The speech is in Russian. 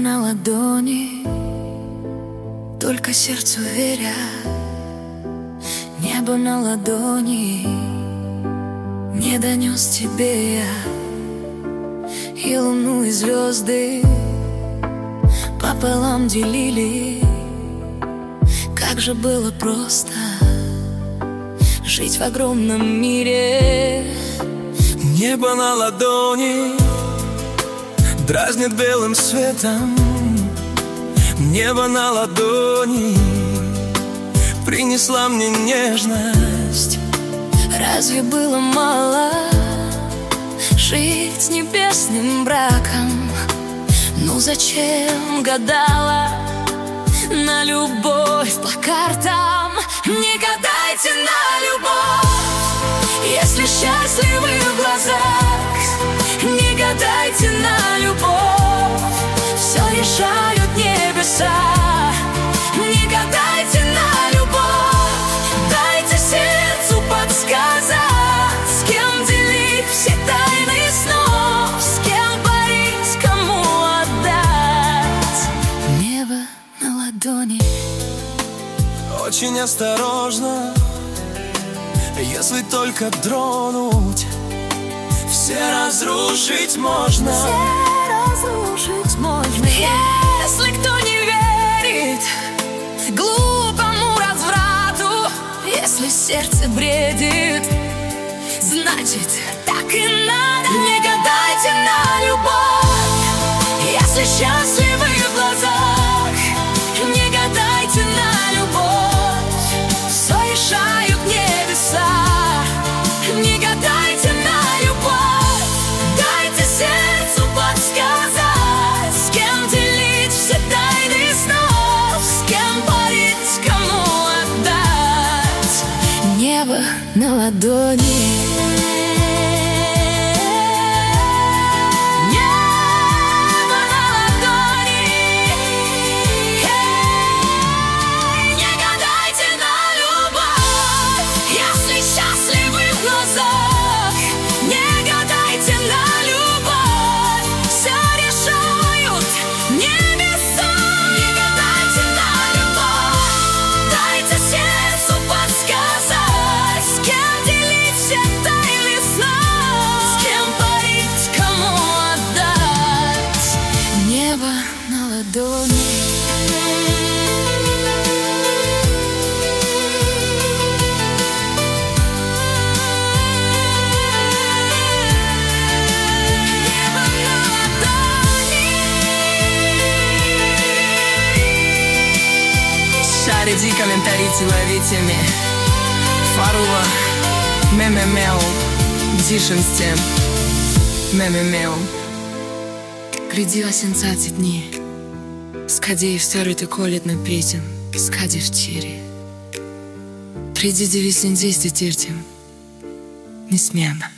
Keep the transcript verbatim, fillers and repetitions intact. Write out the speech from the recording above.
на ладони, только сердцу веря. Небо на ладони, не донес тебе я. И луну, и звезды пополам делили. Как же было просто жить в огромном мире. Небо на ладони дразнит белым светом. Небо на ладони принесла мне нежность. Разве было мало жить небесным браком? Ну зачем гадала на любовь по картам? Не гадайте на любовь, если счастливы в глазах. Не гадайте на любовь, все решают небеса. Не гадайте на любовь, дайте сердцу подсказать, с кем делить все тайны снов, с кем парить, кому отдать. Небо на ладони. Очень осторожно, если только тронуть, все разрушить можно. Все разрушить можно. Если кто не верит глупому разврату, если сердце бредит, значит так и надо. Не гадайте на любовь, если счастливы в глазах. Не гадайте на любовь, все решают небеса. Не гадайте на любовь, дайте сердцу подсказать, с кем делить все тайны снов, с кем парить, кому отдать. Небо на ладони. Шарите, комментарите, ловите меня. Фарула, мемемеу, дишенсте, мемемеу. Гриділася дні, скадіїв старити коліт на притім, скадіїв тірі. Прийди дивись ліндзісти тіртім, несменно.